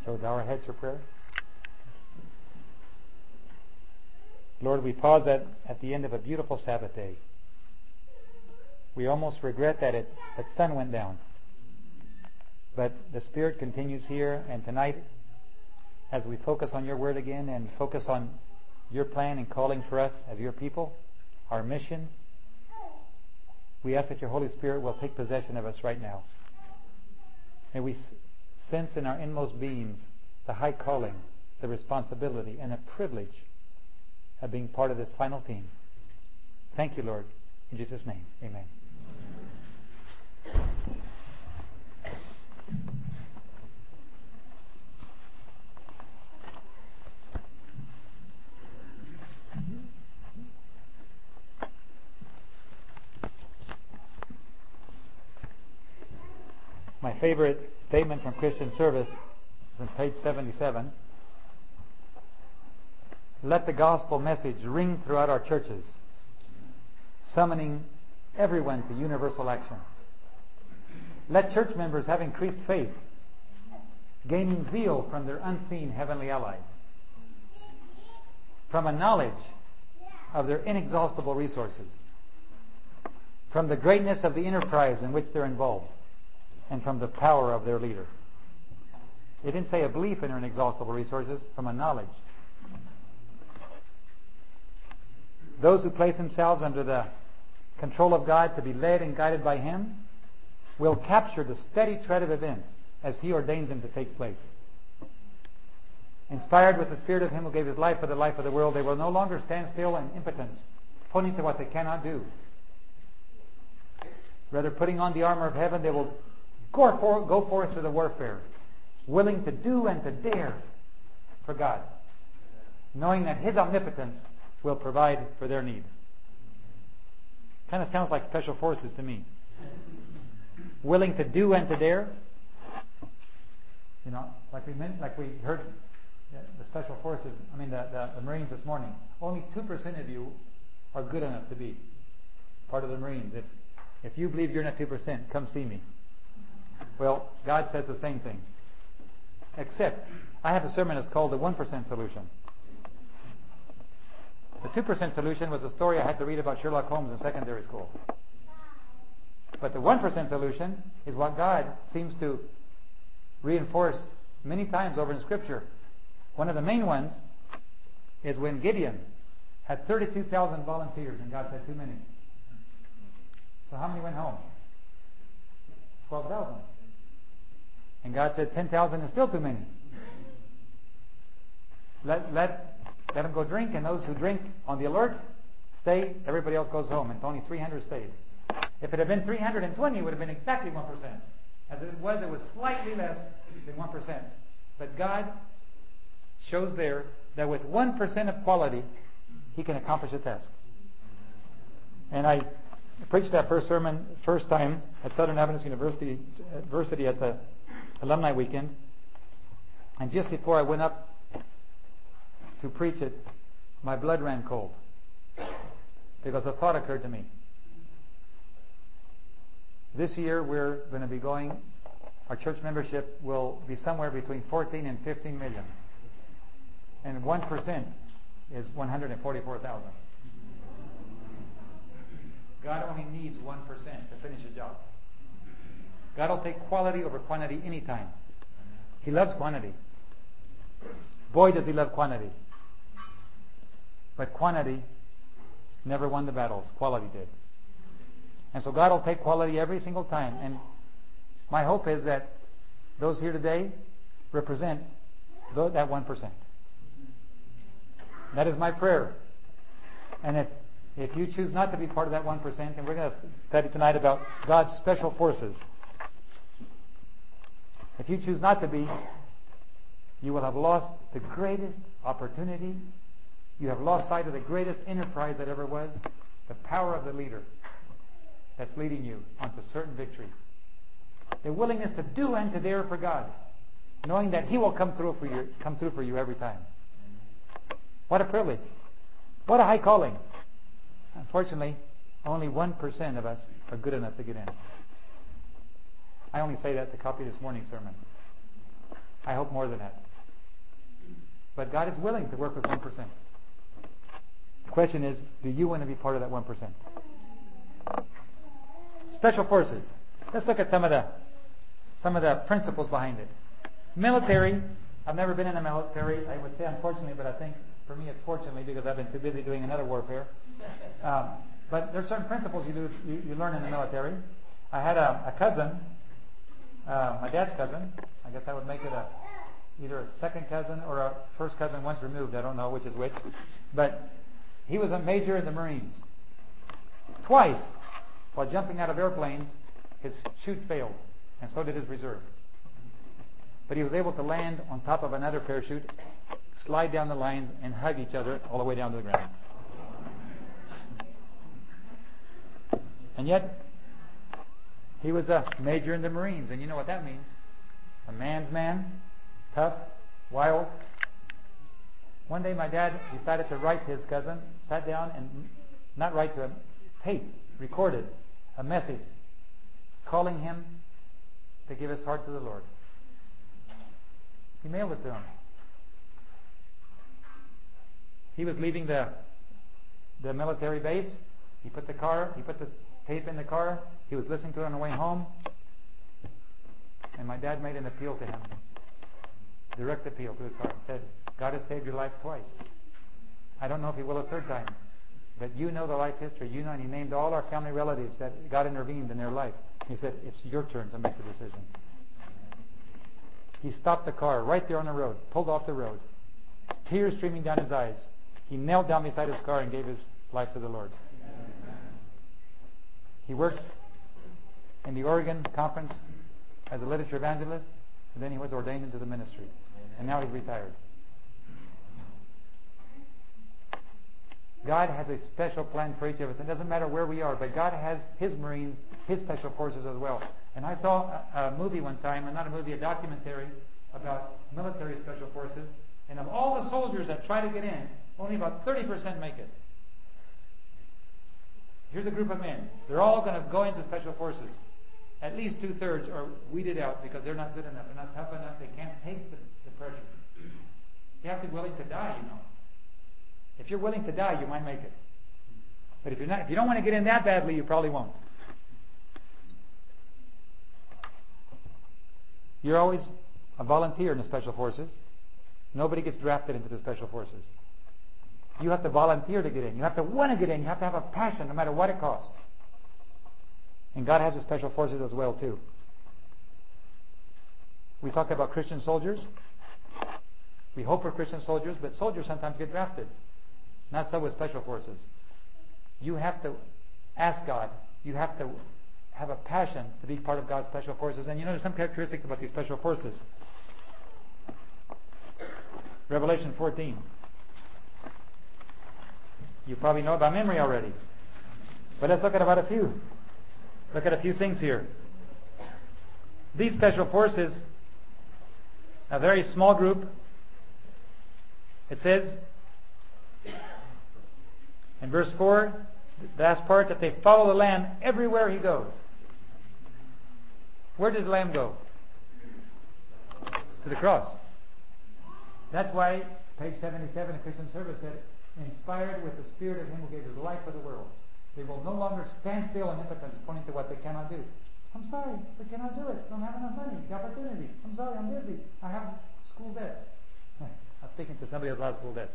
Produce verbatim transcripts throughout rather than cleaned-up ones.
So bow our heads for prayer. Lord, we pause at, at the end of a beautiful Sabbath day. We almost regret that it that sun went down. But the Spirit continues here, and tonight, as we focus on your word again and focus on your plan and calling for us as your people, our mission, we ask that your Holy Spirit will take possession of us right now. May we sense in our inmost beings the high calling, the responsibility, and the privilege of being part of this final team. Thank you, Lord. In Jesus' name, amen. My favorite statement from Christian Service is on page seventy-seven. Let the gospel message ring throughout our churches, summoning everyone to universal action. Let church members have increased faith, gaining zeal from their unseen heavenly allies, from a knowledge of their inexhaustible resources, from the greatness of the enterprise in which they're involved, and from the power of their leader. It didn't say a belief in their inexhaustible resources, from a knowledge. Those who place themselves under the control of God to be led and guided by Him will capture the steady tread of events as He ordains them to take place. Inspired with the Spirit of Him who gave His life for the life of the world, they will no longer stand still in impotence, pointing to what they cannot do. Rather, putting on the armor of heaven, they will go forth, go forth to the warfare, willing to do and to dare for God, knowing that His omnipotence will provide for their need. Kind of sounds like special forces to me. Willing to do and to dare. You know, like we meant, like we heard the special forces, I mean the, the, the Marines this morning. Only two percent of you are good enough to be part of the Marines. If if you believe you're not two percent, come see me. Well, God says the same thing. Except, I have a sermon that's called the one percent solution. The two percent solution was a story I had to read about Sherlock Holmes in secondary school. But the one percent solution is what God seems to reinforce many times over in Scripture. One of the main ones is when Gideon had thirty-two thousand volunteers and God said too many. So how many went home? twelve thousand. And God said ten thousand is still too many. Let, let, let them go drink, and those who drink on the alert stay, everybody else goes home, and only three hundred stayed. If it had been three hundred twenty, it would have been exactly one percent. As it was, it was slightly less than one percent. But God shows there that with one percent of quality, He can accomplish a task. And I preached that first sermon first time at Southern Adventist University, University at the alumni weekend. And just before I went up to preach it, my blood ran cold. Because a thought occurred to me. This year we're going to be going, our church membership will be somewhere between fourteen and fifteen million. And one percent is one hundred forty-four thousand. God only needs one percent to finish a job. God will take quality over quantity anytime. He loves quantity. Boy, does He love quantity. But quantity never won the battles. Quality did. And so God will take quality every single time. And my hope is that those here today represent that one percent. That is my prayer. And if If you choose not to be part of that one percent, and we're going to study tonight about God's special forces. If you choose not to be, you will have lost the greatest opportunity. You have lost sight of the greatest enterprise that ever was, the power of the leader that's leading you onto certain victory. The willingness to do and to dare for God, knowing that He will come through for you, come through for you every time. What a privilege. What a high calling. Unfortunately, only one percent of us are good enough to get in. I only say that to copy this morning's sermon. I hope more than that. But God is willing to work with one percent. The question is, do you want to be part of that one percent? Special forces. Let's look at some of the some of the principles behind it. Military. I've never been in the military. I would say unfortunately, but I think for me it's fortunately because I've been too busy doing another warfare. Um, but there are certain principles you do you, you learn in the military. I had a, a cousin, uh, my dad's cousin. I guess I would make it a either a second cousin or a first cousin once removed. I don't know which is which. But he was a major in the Marines. Twice, while jumping out of airplanes, his chute failed, and so did his reserve. But he was able to land on top of another parachute, slide down the lines, and hug each other all the way down to the ground. And yet, he was a major in the Marines, and you know what that means. A man's man, tough, wild. One day my dad decided to write his cousin, sat down and not write to him, taped, recorded a message calling him to give his heart to the Lord. He mailed it to him. He was leaving the the military base. He put the car, he put the tape in the car. He was listening to it on the way home. And my dad made an appeal to him. Direct appeal to his heart. Said, God has saved your life twice. I don't know if he will a third time. But you know the life history. You know, and he named all our family relatives that God intervened in their life. He said, it's your turn to make the decision. He stopped the car right there on the road, pulled off the road, tears streaming down his eyes. He knelt down beside his car and gave his life to the Lord. He worked in the Oregon conference as a literature evangelist, and then he was ordained into the ministry. And now he's retired. God has a special plan for each of us. It doesn't matter where we are, but God has His Marines, His special forces as well. And I saw a, a movie one time, and not a movie, a documentary about military special forces. And of all the soldiers that try to get in, only about thirty percent make it. Here's a group of men. They're all going to go into special forces. At least two-thirds are weeded out because they're not good enough. They're not tough enough. They can't take the, the pressure. You have to be willing to die, you know. If you're willing to die, you might make it. But if you're not, if you don't want to get in that badly, you probably won't. You're always a volunteer in the special forces. Nobody gets drafted into the special forces. You have to volunteer to get in. You have to want to get in. You have to have a passion, no matter what it costs. And God has His special forces as well, too. We talk about Christian soldiers. We hope for Christian soldiers, but soldiers sometimes get drafted. Not so with special forces. You have to ask God. You have to have a passion to be part of God's special forces. And you know, there's some characteristics about these special forces. Revelation fourteen. You probably know it by memory already. But let's look at about a few. Look at a few things here. These special forces, a very small group, it says in verse four, the last part, that they follow the Lamb everywhere He goes. Where did the Lamb go? To the cross. That's why page seventy-seven of Christian Service said, inspired with the Spirit of Him who gave His life for the world. They will no longer stand still in impotence, pointing to what they cannot do. I'm sorry, we cannot do it. Don't have enough money, the opportunity. I'm sorry, I'm busy. I have school debts. I'm speaking to somebody who has a lot of school debts.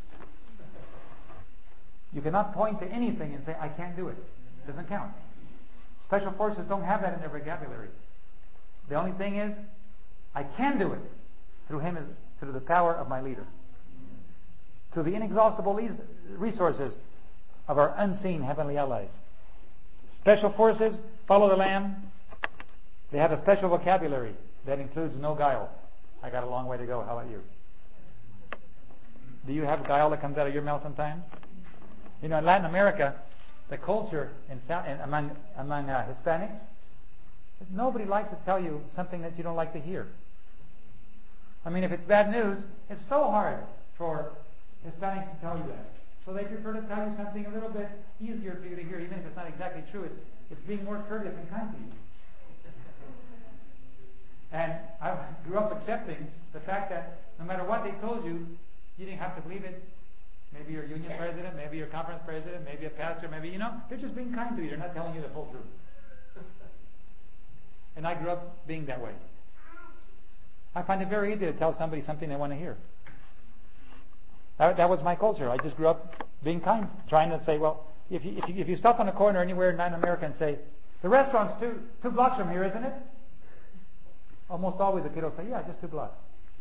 You cannot point to anything and say, I can't do it. It doesn't count. Special forces don't have that in their vocabulary. The only thing is, I can do it through Him, as through the power of my leader. Through the inexhaustible resources of our unseen heavenly allies. Special forces follow the Lamb. They have a special vocabulary that includes no guile. I got a long way to go. How about you? Do you have guile that comes out of your mouth sometimes? You know, in Latin America, the culture in, in, among, among uh, Hispanics, nobody likes to tell you something that you don't like to hear. I mean, if it's bad news, it's so hard for Hispanics to tell you that. So they prefer to tell you something a little bit easier for you to hear, even if it's not exactly true. It's, it's being more courteous and kind to you. And I grew up accepting the fact that no matter what they told you, you didn't have to believe it. Maybe you're a union president, maybe you're a conference president, maybe a pastor, maybe, you know, they're just being kind to you. They're not telling you the full truth. And I grew up being that way. I find it very easy to tell somebody something they want to hear. That, that was my culture. I just grew up being kind, trying to say, well, if you, if you, if you stop on a corner anywhere in Latin America and say, the restaurant's two, two blocks from here, isn't it? Almost always the kid will say, yeah, just two blocks.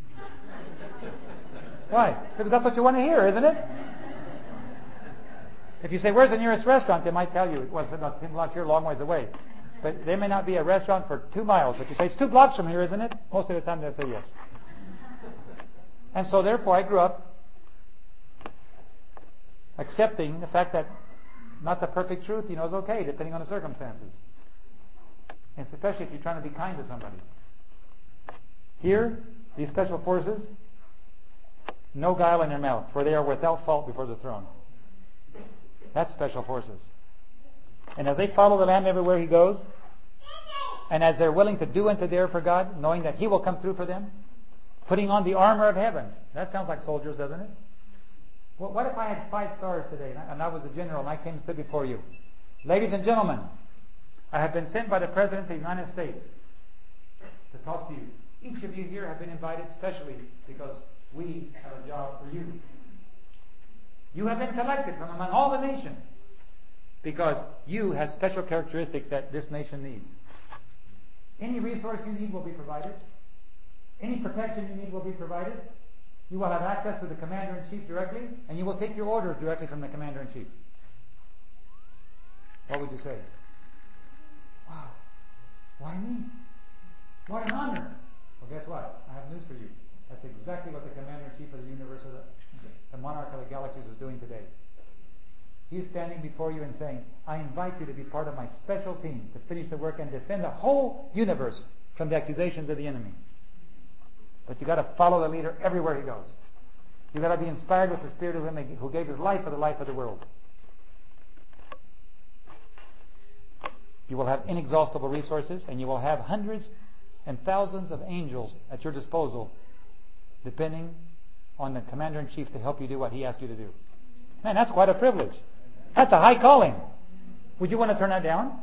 Why? Because that's what you want to hear, isn't it? If you say, where's the nearest restaurant? They might tell you, well, it's about ten blocks here, a long ways away. But there may not be a restaurant for two miles. But you say, it's two blocks from here, isn't it? Most of the time they'll say yes. And so therefore I grew up accepting the fact that not the perfect truth, you know, is okay, depending on the circumstances. And especially if you're trying to be kind to somebody. Here, these special forces, no guile in their mouths, for they are without fault before the throne. That's special forces. And as they follow the Lamb everywhere He goes, and as they're willing to do and to dare for God, knowing that He will come through for them, putting on the armor of heaven. That sounds like soldiers, doesn't it? Well, what if I had five stars today, and I was a general, and I came and stood before you? Ladies and gentlemen, I have been sent by the President of the United States to talk to you. Each of you here have been invited specially because we have a job for you. You have been selected from among all the nations because you have special characteristics that this nation needs. Any resource you need will be provided. Any protection you need will be provided. You will have access to the Commander-in-Chief directly, and you will take your orders directly from the Commander-in-Chief. What would you say? Wow. Why me? What an honor. Well, guess what? I have news for you. That's exactly what the Commander-in-Chief of the universe, of the, the monarch of the galaxies, is doing today. He is standing before you and saying, I invite you to be part of my special team to finish the work and defend the whole universe from the accusations of the enemy. But you've got to follow the leader everywhere he goes. You've got to be inspired with the Spirit of Him who gave His life for the life of the world. You will have inexhaustible resources, and you will have hundreds and thousands of angels at your disposal, depending on the Commander-in-Chief to help you do what He asked you to do. Man, that's quite a privilege. That's a high calling. Would you want to turn that down?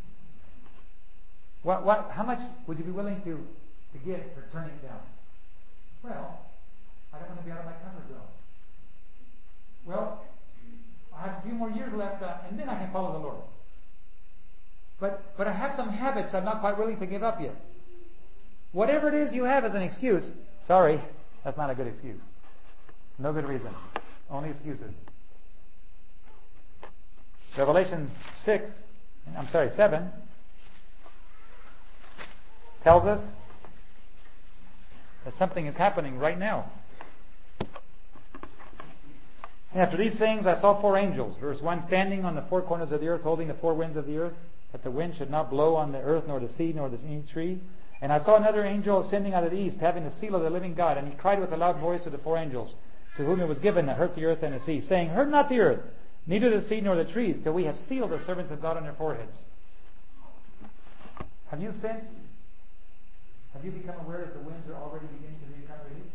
What, what, how much would you be willing to, to give for turning it down? Well, I don't want to be out of my comfort zone. Well, I have a few more years left, uh, and then I can follow the Lord. But, but I have some habits I'm not quite willing to give up yet. Whatever it is you have as an excuse, sorry, that's not a good excuse. No good reason. Only excuses. Revelation six, I'm sorry, seven, tells us that something is happening right now. And after these things I saw four angels, verse one, standing on the four corners of the earth, holding the four winds of the earth, that the wind should not blow on the earth, nor the sea, nor the any tree. And I saw another angel ascending out of the east, having the seal of the living God. And he cried with a loud voice to the four angels, to whom it was given to hurt the earth and the sea, saying, hurt not the earth, neither the sea nor the trees, till we have sealed the servants of God on their foreheads. Have you sensed? Have you become aware that the winds are already beginning to become released?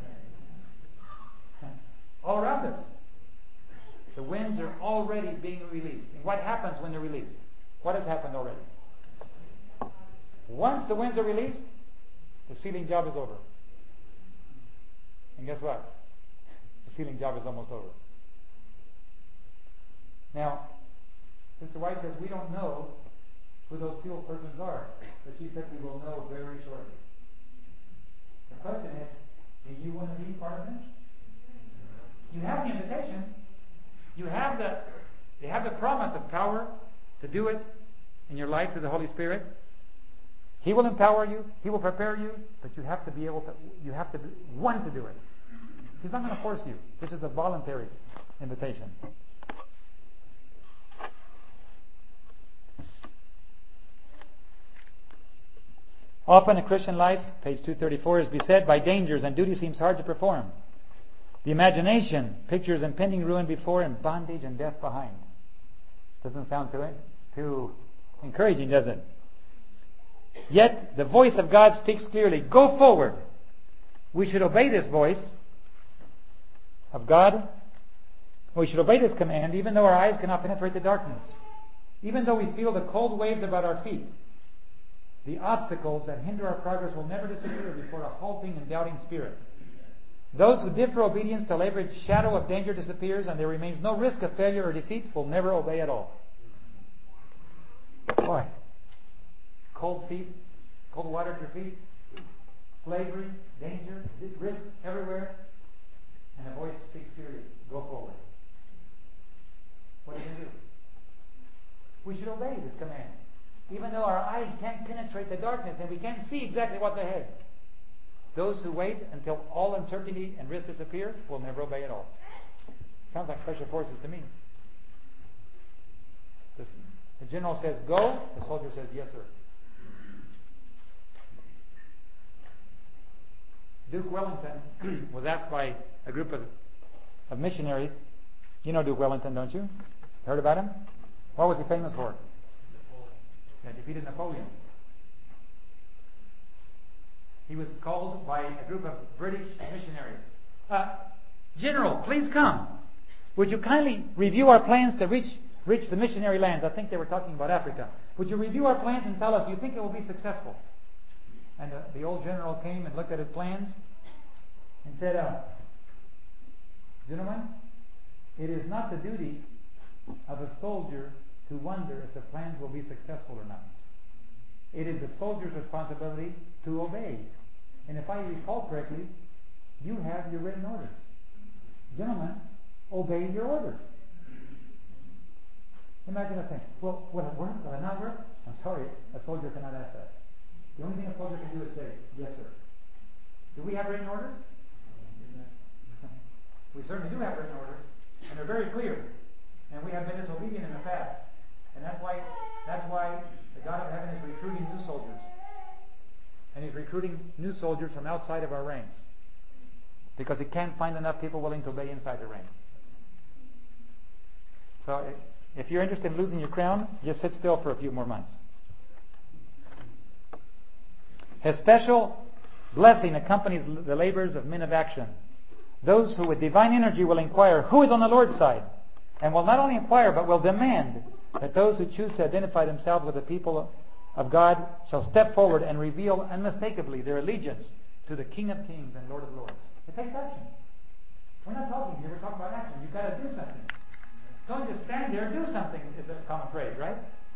All around us. The winds are already being released. And what happens when they're released? What has happened already? Once the winds are released, the sealing job is over. And guess what? The sealing job is almost over. Now, Sister White says we don't know who those sealed persons are, but she said we will know very shortly. The question is, do you want to be part of it? You have the invitation. You have the, you have the promise of power to do it in your life through the Holy Spirit. He will empower you. He will prepare you, but you have to be able to. You have to be, want to do it. He's not going to force you. This is a voluntary invitation. Often a Christian life, page two thirty-four, is beset by dangers and duty seems hard to perform. The imagination pictures impending ruin before and bondage and death behind. Doesn't sound too, too encouraging, does it? Yet the voice of God speaks clearly. Go forward. We should obey this voice of God. We should obey this command even though our eyes cannot penetrate the darkness. Even though we feel the cold waves about our feet. The obstacles that hinder our progress will never disappear before a halting and doubting spirit. Those who differ obedience till every shadow of danger disappears and there remains no risk of failure or defeat will never obey at all. Boy, cold feet, cold water at your feet, slavery, danger, risk everywhere, and a voice speaks clearly, go forward. What are you going to do? We should obey this command. Even though our eyes can't penetrate the darkness and we can't see exactly what's ahead. Those who wait until all uncertainty and risk disappear will never obey at all. Sounds like special forces to me. The, the general says go, the soldier says yes sir. Duke Wellington was asked by a group of, of missionaries. You know Duke Wellington, don't you? Heard about him? What was he famous for? He defeated Napoleon. He was called by a group of British missionaries. Uh, General, please come. Would you kindly review our plans to reach reach the missionary lands? I think they were talking about Africa. Would you review our plans and tell us, do you think it will be successful? And uh, the old general came and looked at his plans and said, uh, gentlemen, it is not the duty of a soldier to wonder if the plans will be successful or not. It is the soldier's responsibility to obey. And if I recall correctly, you have your written orders. Gentlemen, obey your orders. Imagine us saying, well, will it work? Will it not work? I'm sorry, a soldier cannot ask that. The only thing a soldier can do is say, yes sir. Do we have written orders? We certainly do have written orders, and they're very clear. And we have been disobedient in the past. And that's why that's why the God of heaven is recruiting new soldiers. And He's recruiting new soldiers from outside of our ranks. Because He can't find enough people willing to obey inside the ranks. So if you're interested in losing your crown, just sit still for a few more months. His special blessing accompanies the labors of men of action. Those who with divine energy will inquire who is on the Lord's side, and will not only inquire but will demand that those who choose to identify themselves with the people of God shall step forward and reveal unmistakably their allegiance to the King of Kings and Lord of Lords. It takes action. We're not talking here, we're talking about action. You've got to do something. Don't just stand there and do something, is a common phrase, right?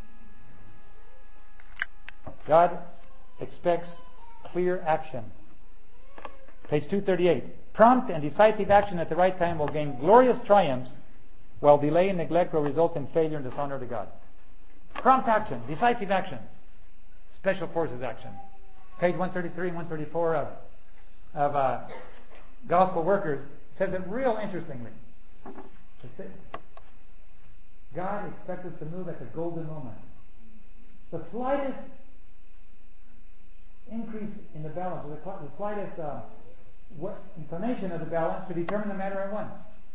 God expects clear action. Page two thirty-eight. Prompt and decisive action at the right time will gain glorious triumphs, while delay and neglect will result in failure and dishonor to God. Prompt action, decisive action, special forces action. Page one thirty-three and one thirty-four of, of uh, Gospel Workers says it real interestingly. It says, God expects us to move at the golden moment. The slightest increase in the balance, the, the slightest uh, what, inclination of the balance to determine the matter at once.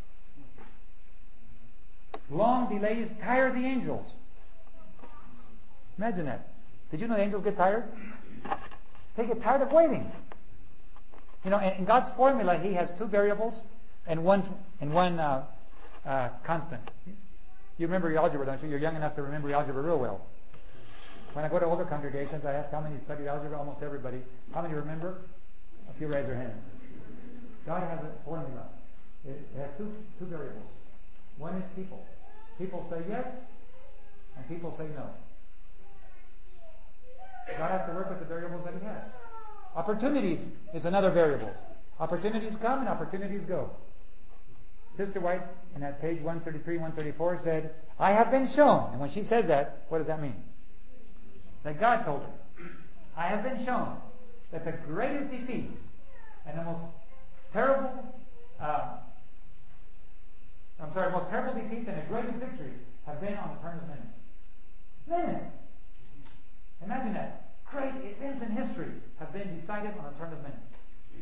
Long delays tire the angels. Imagine that. Did you know the angels get tired? They get tired of waiting. You know, in God's formula, He has two variables and one and one uh, uh, constant. You remember your algebra, don't you? You're young enough to remember your algebra real well. When I go to older congregations, I ask how many studied algebra. Almost everybody. How many remember? A few raise their hands. God has a formula. It has two two variables. One is people. People say yes, and people say no. God has to work with the variables that He has. Opportunities is another variable. Opportunities come and opportunities go. Sister White, in that page one thirty-three, one thirty-four, said, I have been shown. And when she says that, what does that mean? That God told her, I have been shown that the greatest defeats and the most terrible, uh, I'm sorry, most terrible defeats and the greatest victories have been on the turn of minutes. Minutes! Imagine that. Great events in history have been decided on a turn of minutes.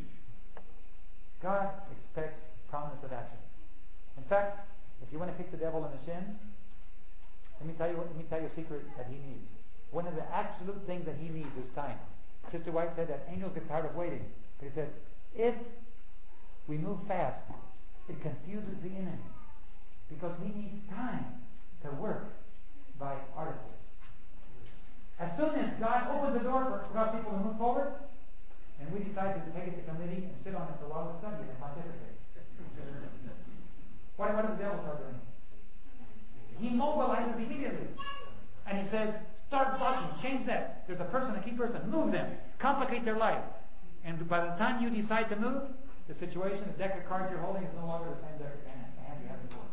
God expects promise of action. In fact, if you want to kick the devil in the shins, let me tell you what, let me tell you a secret that he needs. one of the absolute things that he needs is time. Sister White said that angels get tired of waiting. But he said, if we move fast, it confuses the enemy. Because we need time to work by articles. As soon as God opens the door for God's people to move forward, and we decide to take it to committee and sit on it for a while and study it and pontificate. What, what does the devil start doing? He mobilizes immediately. And he says, start blocking, change that. There's a person, a key person, move them, complicate their life. And by the time you decide to move, the situation, the deck of cards you're holding is no longer the same deck of hand you had before.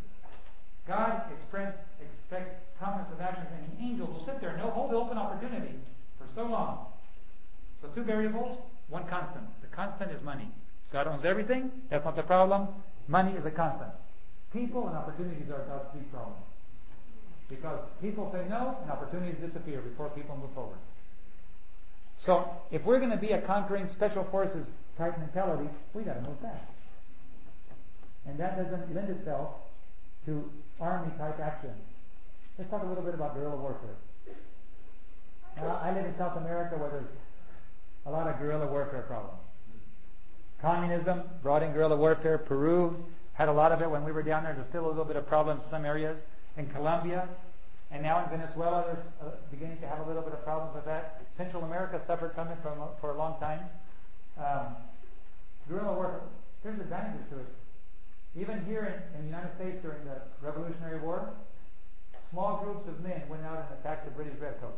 God express, expects promise of action, and the angels will sit there and they'll hold the open opportunity for so long. So two variables, one constant. The constant is money. God owns everything. That's not the problem. Money is a constant. People and opportunities are God's big problem. Because people say no, and opportunities disappear before people move forward. So, if we're going to be a conquering special forces type mentality, we got to move fast. And that doesn't lend itself to army type action. Let's talk a little bit about guerrilla warfare. Now, I live in South America where there's a lot of guerrilla warfare problems. Communism brought in guerrilla warfare. Peru had a lot of it when we were down there. There's still a little bit of problems in some areas. In Colombia, and now in Venezuela, there's uh, beginning to have a little bit of problems with that. Central America suffered from it for a, for a long time. Um, guerrilla warfare, there's advantages to it. Even here in, in the United States during the Revolutionary War, small groups of men went out and attacked the British Redcoats.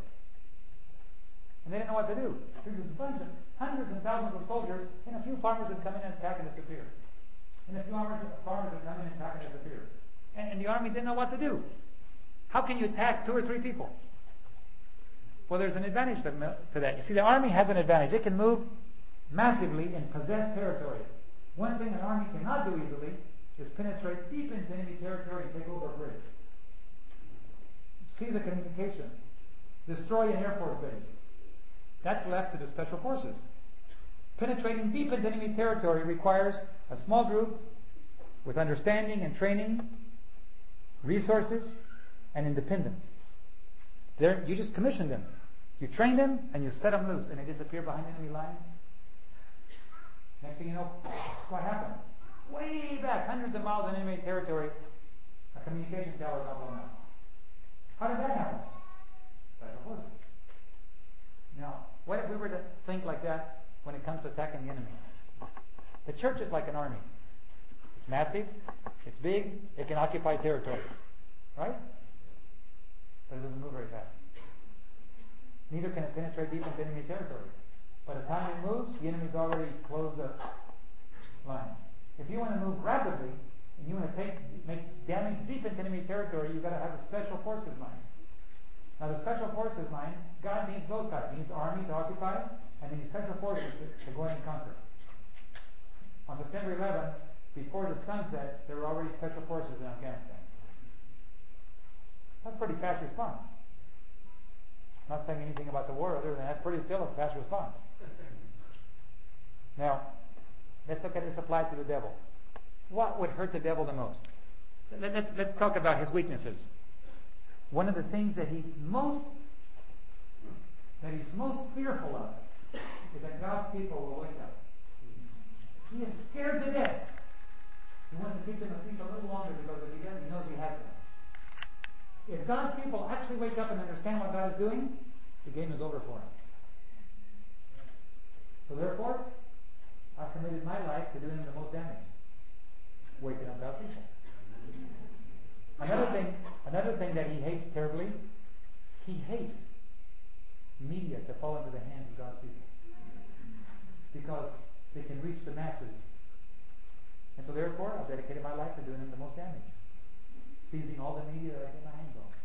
And they didn't know what to do. There's this bunch of hundreds and thousands of soldiers, and a few farmers would come in and attack and disappear. And a few farmers, farmers would come in and attack and disappear. And, and the army didn't know what to do. How can you attack two or three people? Well, there's an advantage to, to that. You see, the army has an advantage. It can move massively and possess territories. One thing an army cannot do easily is penetrate deep into enemy territory and take over a bridge. Seize the communications. Destroy an Air Force base. That's left to the special forces. Penetrating deep into enemy territory requires a small group with understanding and training, resources, and independence. They're, you just commission them. You train them and you set them loose and they disappear behind enemy lines. Next thing you know, what happened? Way back, hundreds of miles in enemy territory, a communication tower got blown up. How did that happen? Special forces. Now, what if we were to think like that when it comes to attacking the enemy? The church is like an army. It's massive, it's big, it can occupy territories. Right? But it doesn't move very fast. Neither can it penetrate deep into enemy territory. By the time it moves, the enemy's already closed the line. If you want to move rapidly, and you want to take, make damage deep into enemy territory, you've got to have a special forces line. Now the special forces line, God needs both sides. He needs the army to occupy, and he needs special forces to, to go in and conquer. On September eleventh, before the sun set, there were already special forces in Afghanistan. That's a pretty fast response. Not saying anything about the war other than that's pretty still a fast response. Now, let's look at this applied to the devil. What would hurt the devil the most? Let's, let's talk about his weaknesses. One of the things that he's most that he's most fearful of is that God's people will wake up. He is scared to death. He wants to keep them asleep a little longer because if he does, he knows he has them. If God's people actually wake up and understand what God is doing, the game is over for him. So therefore, I've committed my life to doing the most damage. Waking up God's people. Another thing, another thing that he hates terribly, he hates media to fall into the hands of God's people. Because they can reach the masses. And so therefore, I've dedicated my life to doing them the most damage. Seizing all the media that I get my hands on.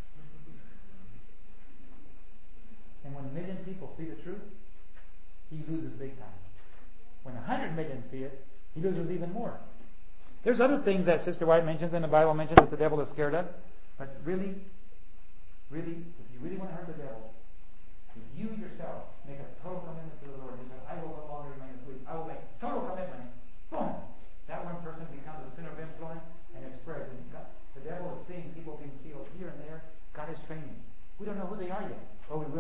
And when a million people see the truth, he loses big time. When a hundred million see it, he loses even more. There's other things that Sister White mentions and the Bible mentions that the devil is scared of. But really, really, if you really want to hurt the devil, if you yourself make a total commitment to the Lord, you say, I will no longer remain asleep. I will make total commitment. Boom! That one person becomes a center of influence and it spreads. And God, the devil is seeing people being sealed here and there. God is training. We don't know who they are yet, but we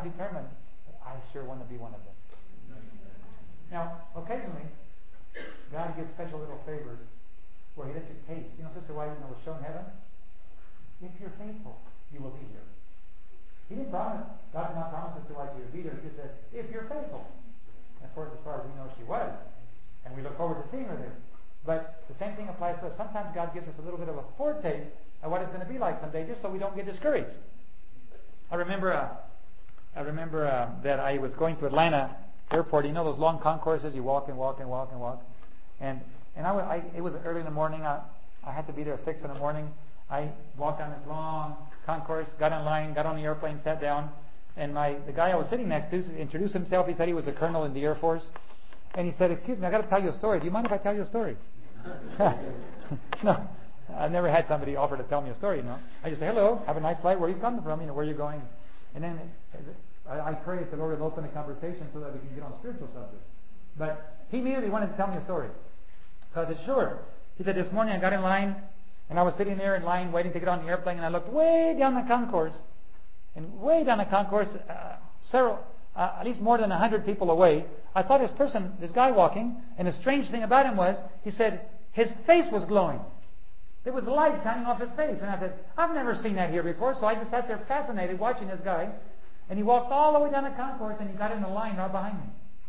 determined, I sure want to be one of them. Now, occasionally, God gives special little favors where He lets you taste. You know, Sister White was shown heaven. If you're faithful, you will be here. He didn't promise. God did not promise Sister White she would be there. He just said, if you're faithful. And of course, as far as we know, she was. And we look forward to seeing her there. But the same thing applies to us. Sometimes God gives us a little bit of a foretaste of what it's going to be like someday, just so we don't get discouraged. I remember, uh, I remember uh, that I was going to Atlanta Airport. You know those long concourses? You walk and walk and walk and walk. And and I, I it was early in the morning. I, I had to be there at six in the morning. I walked down this long concourse, got in line, got on the airplane, sat down, and my the guy I was sitting next to introduced himself. He said he was a colonel in the Air Force, and he said, "Excuse me, I got to tell you a story. Do you mind if I tell you a story?" No, I've never had somebody offer to tell me a story. You know, I just say, "Hello, have a nice flight. Where are you coming from? You know, where are you going?" And then I, I pray that the Lord will open the conversation so that we can get on spiritual subjects. But he immediately wanted to tell me a story. So I said, "Sure." He said, "This morning I got in line, and I was sitting there in line waiting to get on the airplane, and I looked way down the concourse, and way down the concourse, uh, several, uh, at least more than a hundred people away, I saw this person, this guy walking, and the strange thing about him was, he said, his face was glowing. There was light shining off his face. And I said, I've never seen that here before, so I just sat there fascinated watching this guy, and he walked all the way down the concourse, and he got in the line right behind me.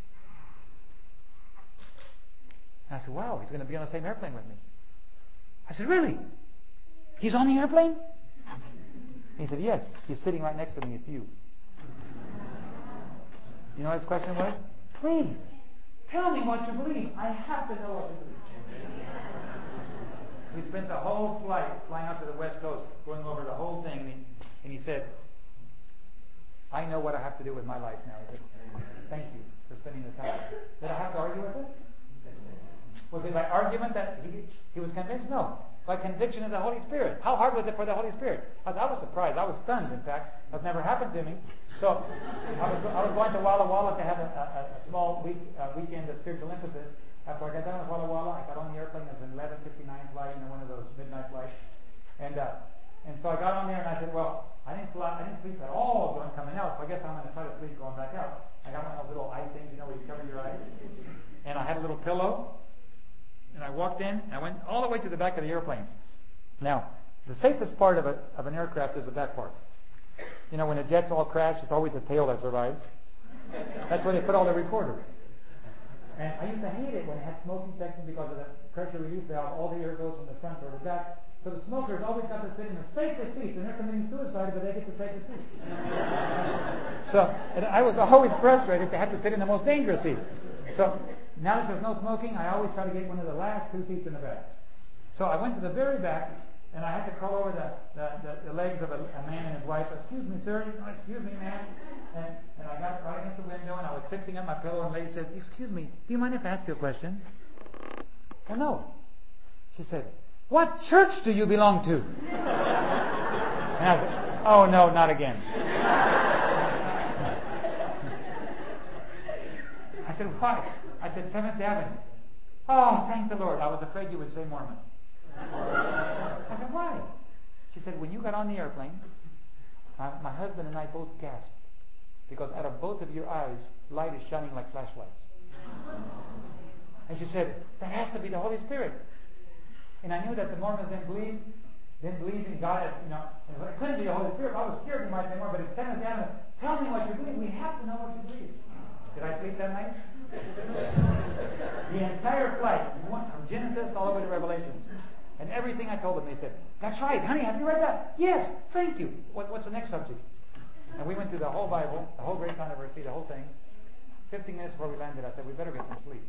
And I said, wow, he's going to be on the same airplane with me. I said, really? He's on the airplane? He said, yes. He's sitting right next to me. It's you. You know what his question was? Please, tell me what you believe. I have to know what you believe. We spent the whole flight flying out to the West Coast, going over the whole thing, and he, and he said, I know what I have to do with my life now. He said, thank you for spending the time. Did I have to argue with it? Was it by argument that he, he was convinced? No. By conviction of the Holy Spirit. How hard was it for the Holy Spirit? I was, I was surprised. I was stunned, in fact. That's never happened to me. So I was, I was going to Walla Walla to have a, a, a small week, uh, weekend of spiritual emphasis. After I got done with Walla Walla, I got on the airplane. It was an eleven fifty-nine flight, you know, one of those midnight flights. And uh, and so I got on there and I said, well, I didn't fly, I didn't sleep at all going coming out, so I guess I'm going to try to sleep going back out. I got one of those little eye things, you know, where you cover your eyes. And I had a little pillow. And I walked in, and I went all the way to the back of the airplane. Now, the safest part of, a, of an aircraft is the back part. You know, when the jets all crash, it's always the tail that survives. That's where they put all the recorders. And I used to hate it when it had smoking section because of the pressure relief valve. All the air goes from the front or the back. So the smokers always got to sit in the safest seats, and they're committing suicide, but they get the safest seats. So, and I was always frustrated to have to sit in the most dangerous seat. So, now that there's no smoking, I always try to get one of the last two seats in the back. So I went to the very back, and I had to crawl over the, the, the, the legs of a, a man and his wife. So, excuse me, sir. Oh, excuse me, ma'am. And, and I got right against the window, and I was fixing up my pillow, and the lady says, excuse me, do you mind if I ask you a question? Well, no. She said, what church do you belong to? And I said, oh, no, not again. I said, why? I said, Seventh Avenue. Oh, thank the Lord. I was afraid you would say Mormon. I said, why? She said, when you got on the airplane, my, my husband and I both gasped because out of both of your eyes, light is shining like flashlights. And she said, that has to be the Holy Spirit. And I knew that the Mormons didn't believe, didn't believe in God as, you know, it couldn't be the Holy Spirit. I was scared you might say more, but it's Seventh Avenue. Tell me what you believe. We have to know what you believe. Did I sleep that night? The entire flight, from Genesis all the way to Revelations. And everything I told them, they said, that's right, honey, have you read that? Yes, thank you. What, what's the next subject? And we went through the whole Bible, the whole Great Controversy, the whole thing. Fifteen minutes before we landed, I said, we better get some sleep.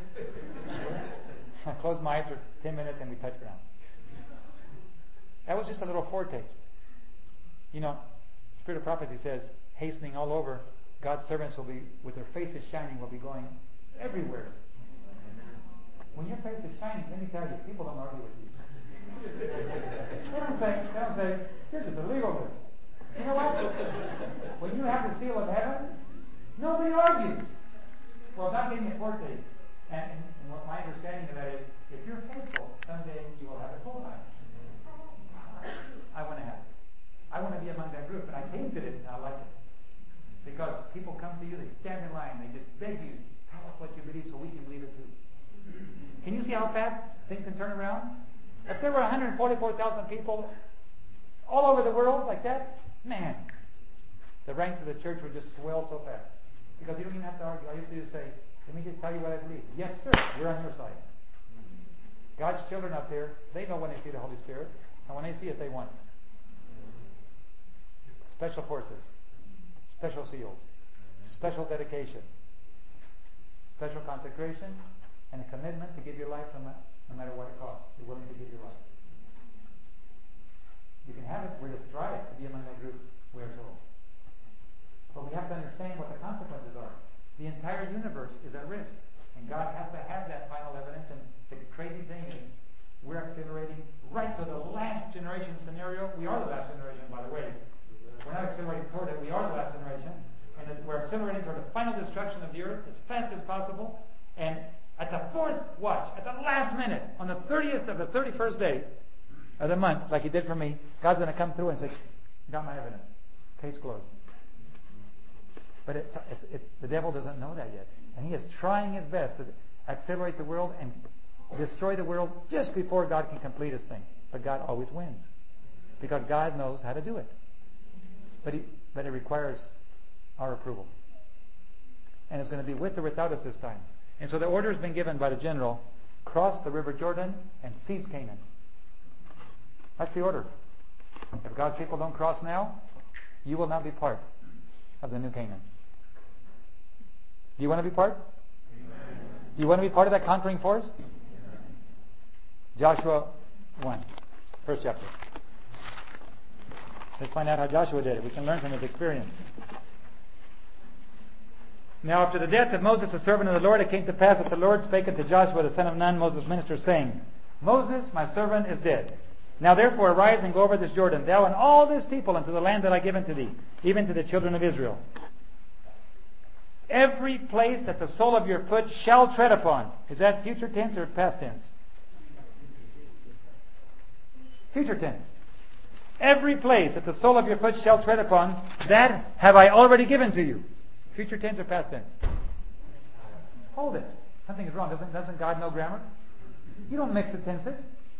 I closed my eyes for ten minutes and we touched ground. That was just a little foretaste. You know, Spirit of Prophecy says, hastening all over, God's servants will be, with their faces shining, will be going everywhere. When your face is shining, let me tell you, people don't argue with you. They don't say, they don't say, this is illegal. You know what? When you have the seal of heaven, nobody argues. Well, God gave me a foretaste. And, and, and what my understanding of that is, if you're faithful, someday you will have it full time. I want to have it. I want to be among that group, and I tasted it, and I like it. Because to you, they stand in line, they just beg you, tell us what you believe so we can believe it too. Can you see how fast things can turn around? If there were one hundred forty-four thousand people all over the world like that, man, the ranks of the church would just swell so fast. Because you don't even have to argue. All you have to do is say, let me just tell you what I believe. Yes, sir, we're on your side. God's children up there, they know when they see the Holy Spirit, and when they see it, they want it. Special forces, special seals, special dedication, special consecration, and a commitment to give your life no, no matter what it costs. You're willing to give your life. You can have it. We're to strive to be among that group, we're told. But we have to understand what the consequences are. The entire universe is at risk. And God has to have that final evidence. And the crazy thing is, we're accelerating right to the last generation scenario. We are the last generation, by the way. We're not accelerating toward it. We are the last generation. And we're accelerating toward the final destruction of the earth as fast as possible. And at the fourth watch, at the last minute, on the thirtieth of the thirty-first day of the month, like He did for me, God's going to come through and say, got my evidence. Case closed. But it's, it's, it, the devil doesn't know that yet. And he is trying his best to accelerate the world and destroy the world just before God can complete His thing. But God always wins. Because God knows how to do it. But, he, but it requires our approval. And it's going to be with or without us this time. And so the order has been given by the general, cross the river Jordan and seize Canaan. That's the order. If God's people don't cross now, you will not be part of the new Canaan. Do you want to be part? Amen. Do you want to be part of that conquering force? Amen. Joshua one, first chapter. Let's find out how Joshua did it. We can learn from his experience. Now after the death of Moses, the servant of the Lord, it came to pass that the Lord spake unto Joshua, the son of Nun, Moses' minister, saying, Moses, my servant, is dead. Now therefore arise and go over this Jordan, thou and all this people, unto the land that I give unto thee, even to the children of Israel. Every place that the sole of your foot shall tread upon. Is that future tense or past tense? Future tense. Every place that the sole of your foot shall tread upon, that have I already given to you. Future tense or past tense? Hold it. Something is wrong. Doesn't, doesn't God know grammar? You don't mix the tenses.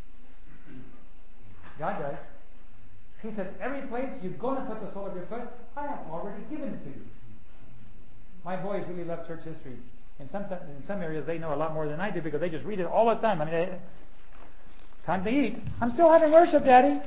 God does. He said, every place you're going to put the sole of your foot, I have already given it to you. My boys really love church history. In some in some areas they know a lot more than I do because they just read it all the time. I mean, they, time to eat. I'm still having worship, Daddy.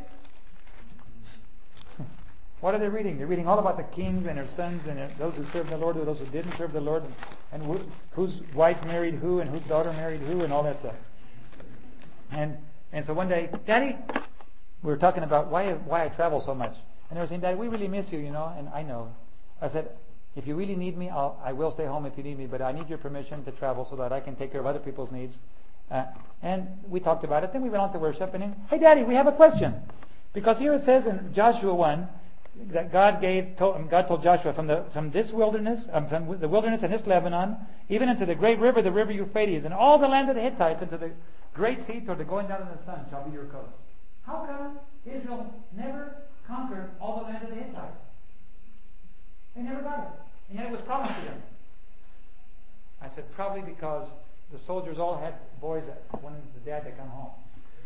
What are they reading? They're reading all about the kings and their sons and those who served the Lord and those who didn't serve the Lord, and, and whose wife married who and whose daughter married who and all that stuff. And and so one day, Daddy, we were talking about why why I travel so much. And they were saying, Daddy, we really miss you, you know. And I know. I said, if you really need me, I'll, I will stay home if you need me, but I need your permission to travel so that I can take care of other people's needs. Uh, and we talked about it. Then we went on to worship. And then, hey, Daddy, we have a question. Because here it says in Joshua one that God gave, told, God told Joshua, from the from this wilderness, um, from the wilderness and this Lebanon, even into the great river, the river Euphrates, and all the land of the Hittites, into the great sea toward the going down of the sun shall be your coast. How come Israel never conquered all the land of the Hittites? They never got it. And yet it was promised to them. I said, probably because the soldiers all had boys that wanted the dad to come home.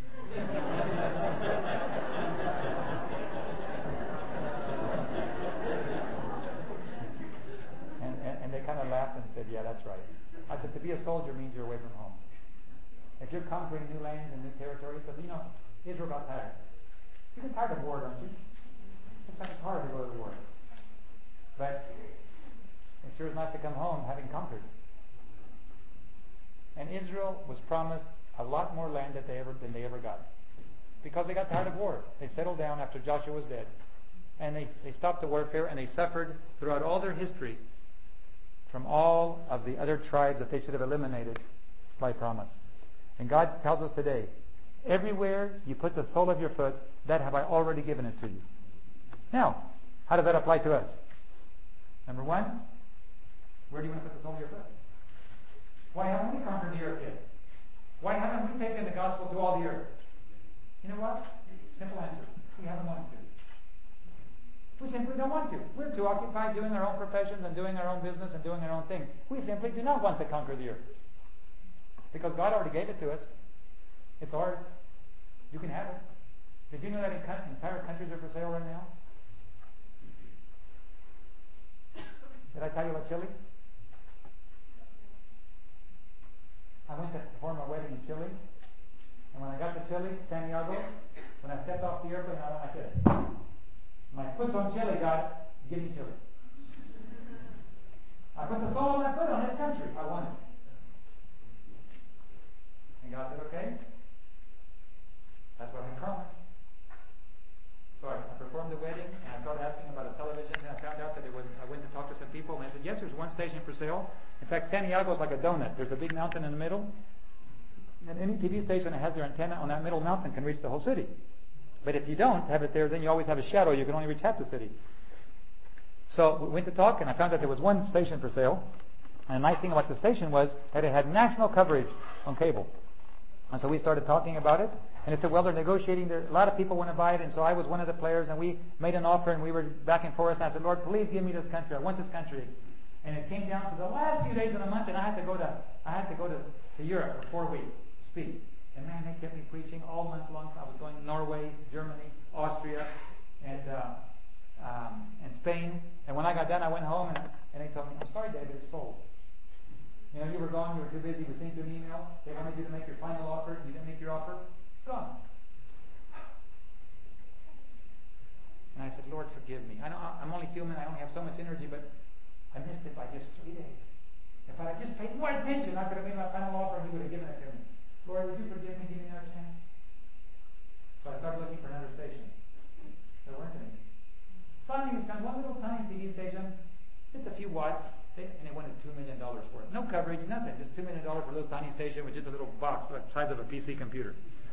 and, and, and they kind of laughed and said, yeah, that's right. I said, to be a soldier means you're away from home. If you're conquering new lands and new territories, but you know, Israel got tired. You get tired of war, don't you? It's like it's hard to go to war. But it sure is nice to come home having conquered. And Israel was promised a lot more land that they ever, than they ever got. Because they got tired of war. They settled down after Joshua was dead. And they, they stopped the warfare, and they suffered throughout all their history from all of the other tribes that they should have eliminated by promise. And God tells us today, everywhere you put the sole of your foot, that have I already given it to you. Now, how does that apply to us? Number one, where do you want to put the sole of your foot? Why haven't we conquered the earth yet? Why haven't we taken the gospel to all the earth? You know what? Simple answer. We haven't wanted to. We simply don't want to. We're too occupied doing our own professions and doing our own business and doing our own thing. We simply do not want to conquer the earth. Because God already gave it to us. It's ours. You can have it. Did you know that entire countries are for sale right now? Did I tell you about Chile? I went to perform a wedding in Chile. And when I got to Chile, Santiago, when I stepped off the airplane, I, I said, my foot's on Chile, God, give me Chile. I put the sole of my foot on this country. I want it. And God said, okay. That's what I promised. So I, I performed the wedding, and I started asking about a television, and I found out that it was, I went to talk to some people, and I said, yes, there's one station for sale. In fact, Santiago is like a donut. There's a big mountain in the middle, and any T V station that has their antenna on that middle mountain can reach the whole city. But if you don't have it there, then you always have a shadow. You can only reach half the city. So we went to talk, and I found out there was one station for sale. And the nice thing about the station was that it had national coverage on cable. And so we started talking about it. And it said, well, they're negotiating. There, a lot of people want to buy it. And so I was one of the players, and we made an offer, and we were back and forth. And I said, Lord, please give me this country. I want this country. And it came down to the last few days of the month, and I had to go to I had to go to, to Europe for four weeks to speak. And man, they kept me preaching all month long. I was going to Norway, Germany, Austria, and uh, um, and Spain. And when I got done, I went home, and, and they told me, I'm sorry, David, it's sold. You know, you were gone, you were too busy, we sent you an email. They wanted you to make your final offer. You didn't make your offer. It's gone. And I said, Lord, forgive me. I know I'm only human. I only have so much energy, but I missed it by just three days. If I had just paid more attention, I could have made my final offer, and he would have given it to me. Lord, would you forgive me, give me another chance? So I started looking for another station. There weren't any. Finally, we found one little tiny T V station. It's a few watts, and they wanted two million dollars for it. No coverage, nothing. Just two million dollars for a little tiny station with just a little box the size of a P C computer.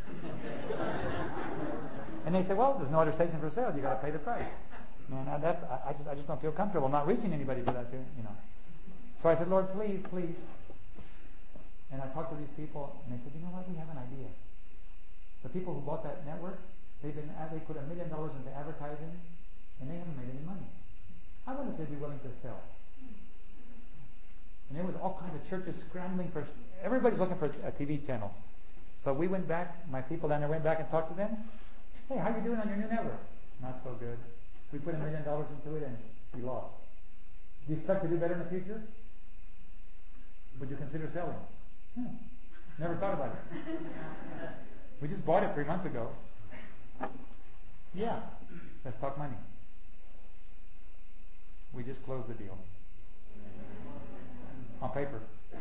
And they said, well, there's no other station for sale. You've got to pay the price. Man, I, that's, I, I, just, I just don't feel comfortable not reaching anybody for that, too, you know. So I said, Lord, please, please. And I talked to these people, and they said, you know what, we have an idea. The people who bought that network, they've been they put a million dollars into advertising, and they haven't made any money. I wonder if they'd be willing to sell. And there was all kinds of churches scrambling for, everybody's looking for a T V channel. So we went back, my people down there went back and talked to them. Hey, how are you doing on your new network? Not so good. We put a million dollars into it, and we lost. Do you expect to do better in the future? Would you consider selling? Hmm. Never thought about it. We just bought it three months ago. Yeah. Let's talk money. We just closed the deal. On paper.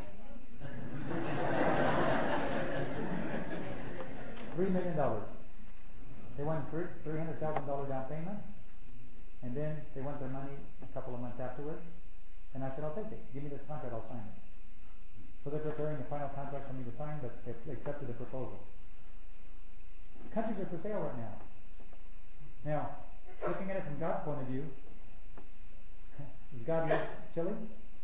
Three million dollars. They want three hundred thousand dollar down payment, and then they want their money a couple of months afterwards. And I said, I'll take it. Give me this contract, I'll sign it. So they're preparing the final contract for me to sign, but they've accepted the proposal. Countries are for sale right now. Now, looking at it from God's point of view, does God love Chile?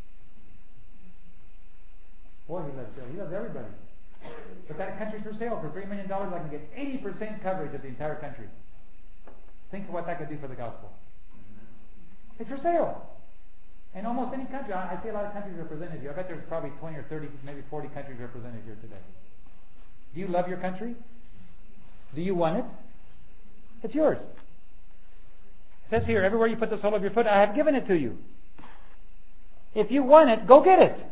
Boy, He loves Chile. He loves everybody. But that country's for sale. For three million dollars, I can get eighty percent coverage of the entire country. Think of what that could do for the gospel. It's for sale. And almost any country, I, I see a lot of countries represented here. I bet there's probably twenty or thirty, maybe forty countries represented here today. Do you love your country? Do you want it? It's yours. It says here, everywhere you put the sole of your foot, I have given it to you. If you want it, go get it.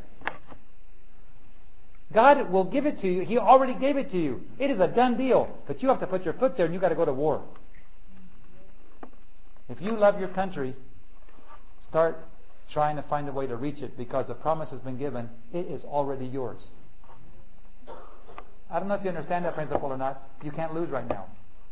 God will give it to you. He already gave it to you. It is a done deal. But you have to put your foot there, and you've got to go to war. If you love your country, start trying to find a way to reach it, because the promise has been given. It is already yours. I don't know if you understand that principle or not. You can't lose right now.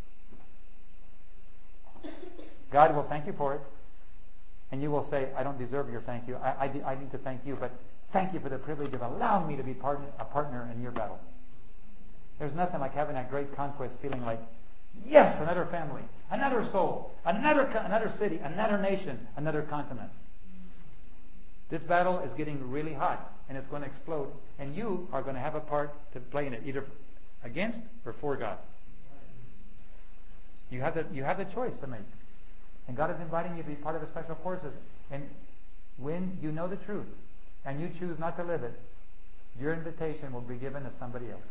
God will thank you for it, and you will say, I don't deserve your thank you. I, I, I need to thank you, but thank you for the privilege of allowing me to be part, a partner in your battle. There's nothing like having that great conquest feeling like, yes, another family, another soul, another another city, another nation, another continent. This battle is getting really hot, and it's going to explode, and you are going to have a part to play in it, either against or for God. You have the, you have the choice to make. And God is inviting you to be part of the special forces. And when you know the truth and you choose not to live it, your invitation will be given to somebody else.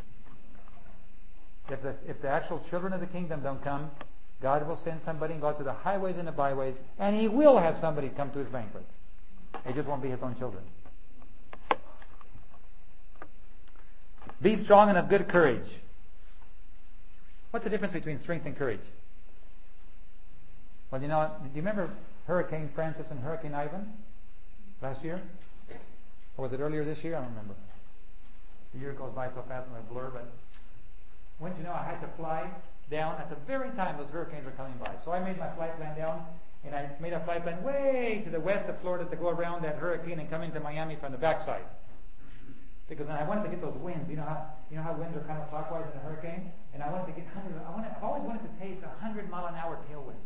If the, if the actual children of the kingdom don't come, God will send somebody and go to the highways and the byways, and He will have somebody come to His banquet. It just won't be His own children. Be strong and of good courage. What's the difference between strength and courage? Well, you know, do you remember Hurricane Francis and Hurricane Ivan last year? Or was it earlier this year? I don't remember. The year goes by so fast in a blur, but wouldn't you know I had to fly down at the very time those hurricanes were coming by. So I made my flight plan down, and I made a flight plan way to the west of Florida to go around that hurricane and come into Miami from the backside. Because I wanted to get those winds. You know how you know how winds are kind of clockwise in a hurricane, and I wanted to get hundred. I wanted, I've always wanted to taste a hundred mile an hour tailwind.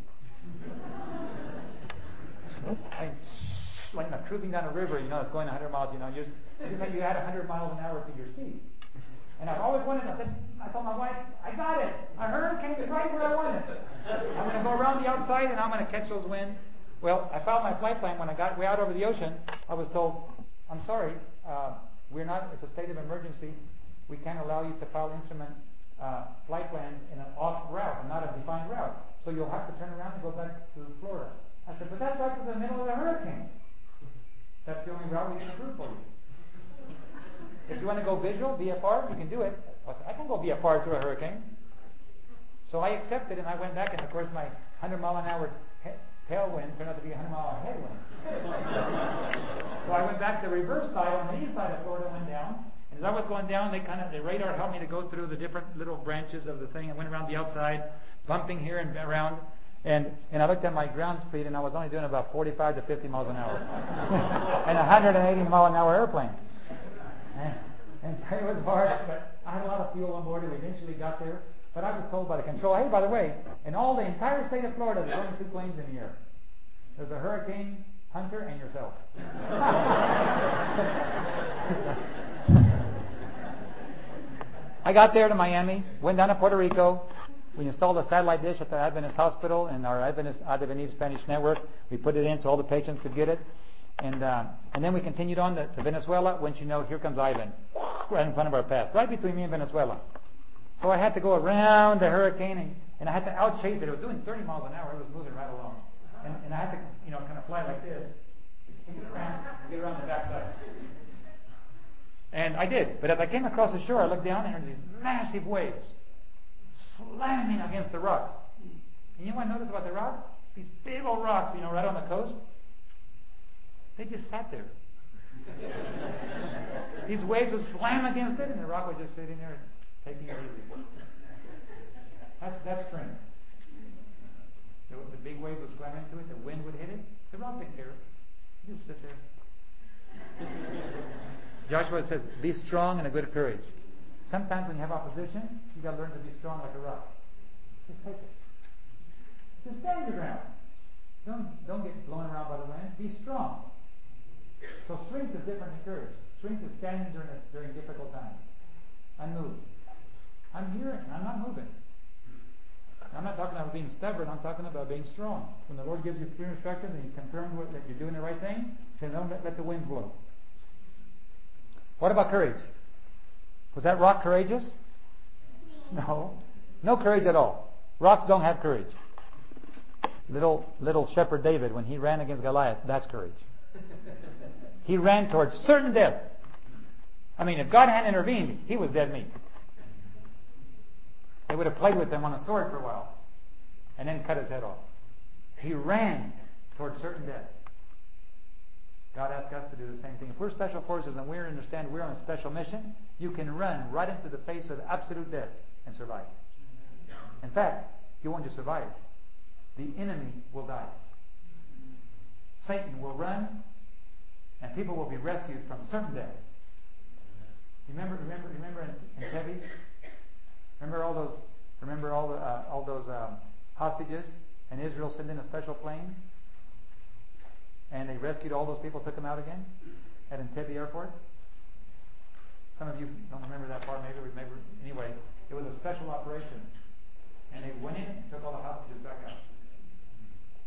I, when I'm cruising down a river, you know it's going a hundred miles. You know, you just like you add a hundred miles an hour to your speed. And I've always wanted. I said, I told my wife, I got it. A hurricane is right where I want it. I'm going to go around the outside, and I'm going to catch those winds. Well, I found my flight plan when I got way out over the ocean. I was told, I'm sorry. Uh, We're not, it's a state of emergency. We can't allow you to file instrument uh, flight plans in an off route and not a defined route. So you'll have to turn around and go back to Florida. I said, but that's right to the middle of the hurricane. That's the only route we can approve for you. If you want to go visual, V F R, you can do it. I said, I can go V F R through a hurricane. So I accepted, and I went back, and of course my hundred mile an hour he- tailwind turned out to be a hundred mile an hour headwind. So I went back to the reverse side. On the east side of Florida, went down. And as I was going down, they kind of the radar helped me to go through the different little branches of the thing. I went around the outside, bumping here and around. And and I looked at my ground speed, and I was only doing about forty-five to fifty miles an hour, and a one hundred eighty mile an hour airplane. And, and it was hard, but I had a lot of fuel on board, and we eventually got there. But I was told by the control, hey, by the way, in all the entire state of Florida, there's only two planes in the air. There's a Hurricane Hunter and yourself. I got there to Miami, went down to Puerto Rico. We installed a satellite dish at the Adventist Hospital and our Adventist Adventist Spanish network. We put it in so all the patients could get it. And uh, and then we continued on to, to Venezuela. Once you know, here comes Ivan, right in front of our path, right between me and Venezuela. So I had to go around the hurricane, and, and I had to out-chase it. It was doing thirty miles an hour. It was moving right along. And, and I had to, you know, kind of fly like this, get around, get around the backside. And I did. But as I came across the shore, I looked down, and there were these massive waves slamming against the rocks. And you know what I noticed about the rocks? These big old rocks, you know, right on the coast. They just sat there. These waves would slam against it, and the rock was just sitting there taking it easy. That's, that's strength. The, the big waves would slam into it, the wind would hit it. The rock didn't care. You just sit there. Joshua says, be strong and of good courage. Sometimes when you have opposition, you've got to learn to be strong like a rock. Just take it. Just stand your ground. Don't, don't get blown around by the wind. Be strong. So strength is different than courage. Strength is standing during, a, during difficult times. Unmoved. I'm here and I'm not moving. I'm not talking about being stubborn. I'm talking about being strong. When the Lord gives you clear instructions and He's confirmed what, that you're doing the right thing, then don't let, let the winds blow. What about courage? Was that rock courageous? No. No courage at all. Rocks don't have courage. Little little shepherd David, when he ran against Goliath, that's courage. He ran towards certain death. I mean, if God hadn't intervened, he was dead meat. They would have played with him on a sword for a while and then cut his head off. He ran towards certain death. God asks us to do the same thing. If we're special forces and we understand we're on a special mission, you can run right into the face of absolute death and survive. In fact, you won't just survive. The enemy will die. Satan will run, and people will be rescued from certain death. Remember, remember, remember in, in Tevi? Remember all those? Remember all the uh, all those um, hostages, and Israel sent in a special plane, and they rescued all those people, took them out again at Entebbe Airport. Some of you don't remember that part. Maybe, maybe anyway, it was a special operation, and they went in and took all the hostages back out.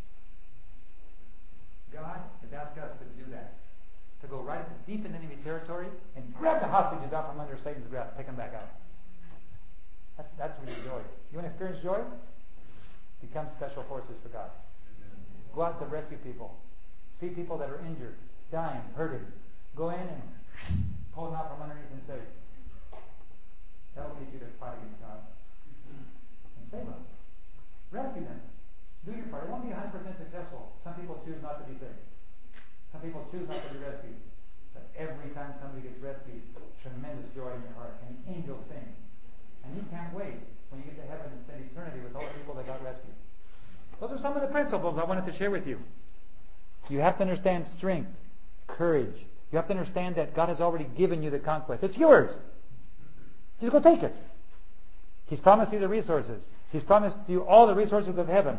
ask us to do that. To go right deep into enemy territory and grab the hostages out from under Satan's grasp, take them back out. That's, that's really joy. You want to experience joy? Become special forces for God. Go out to rescue people. See people that are injured, dying, hurting. Go in and pull them out from underneath and save. That'll teach you to fight against God. And save them. Rescue them. Do your part. It won't be one hundred percent successful. Some people choose not to be saved. Some people choose not to be rescued. But every time somebody gets rescued, tremendous joy in your heart. And angels sing. And you can't wait when you get to heaven and spend eternity with all the people that got rescued. Those are some of the principles I wanted to share with you. You have to understand strength, courage. You have to understand that God has already given you the conquest. It's yours. Just go take it. He's promised you the resources. He's promised you all the resources of heaven.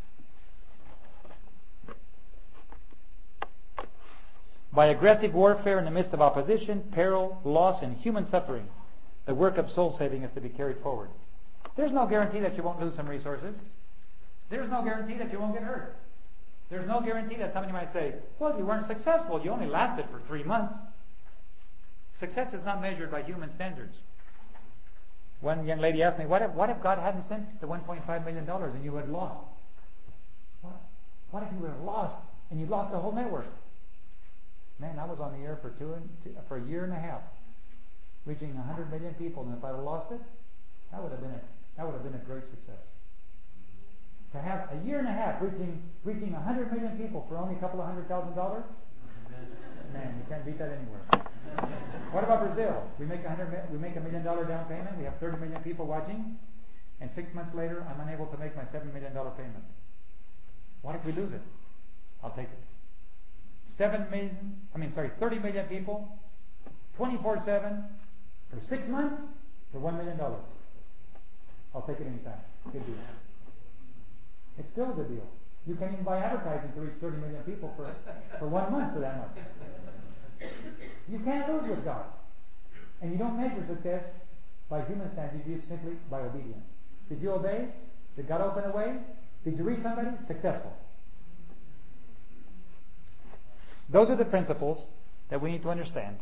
By aggressive warfare in the midst of opposition, peril, loss, and human suffering, the work of soul saving is to be carried forward. There's no guarantee that you won't lose some resources. There's no guarantee that you won't get hurt. There's no guarantee that somebody might say, well, you weren't successful. You only lasted for three months. Success is not measured by human standards. One young lady asked me, what if, what if God hadn't sent the one point five million dollars and you had lost? What, what if you would have lost and you lost the whole network? Man, I was on the air for two, and two for a year and a half, reaching one hundred million people, and if I had lost it, that would have been a, that would have been a great success. To have a year and a half reaching reaching one hundred million people for only a couple of hundred thousand dollars, man, you can't beat that anywhere. What about Brazil? We make a hundred, we make a million dollar down payment. We have thirty million people watching, and six months later, I'm unable to make my seven million dollar payment. What if we lose it? I'll take it. Seven million, I mean, sorry, thirty million people, twenty-four seven, for six months, for one million dollars. I'll take it anytime. Good deal. It's still a good deal. You can't even buy advertising to reach thirty million people for, for one month for that much. You can't lose with God. And you don't measure success by human standards, you do it simply by obedience. Did you obey? Did God open a way? Did you reach somebody? Successful. Those are the principles that we need to understand.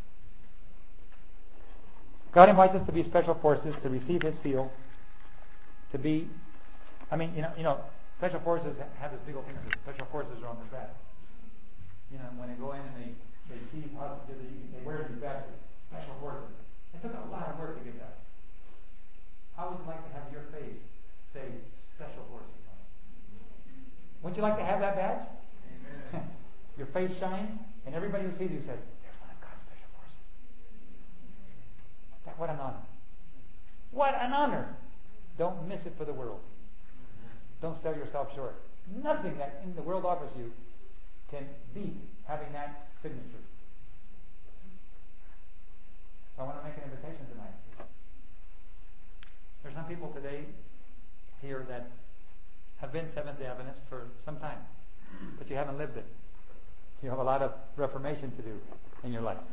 God invites us to be special forces, to receive His seal, to be, I mean, you know, you know, special forces have this big old thing that says special forces are on their back. You know, when they go in and they, they seize hostages, they wear these badges, special forces. It took a lot of work to get that. How would you like to have your face say special forces on it? Wouldn't you like to have that badge? Amen. Your face shines, and everybody who sees you says, there's one of God's special forces. That, what an honor. What an honor. Don't miss it for the world. Don't sell yourself short. Nothing that in the world offers you can beat having that signature. So I want to make an invitation tonight. There's some people today here that have been Seventh-day Adventists for some time, but you haven't lived it. You have a lot of reformation to do in your life.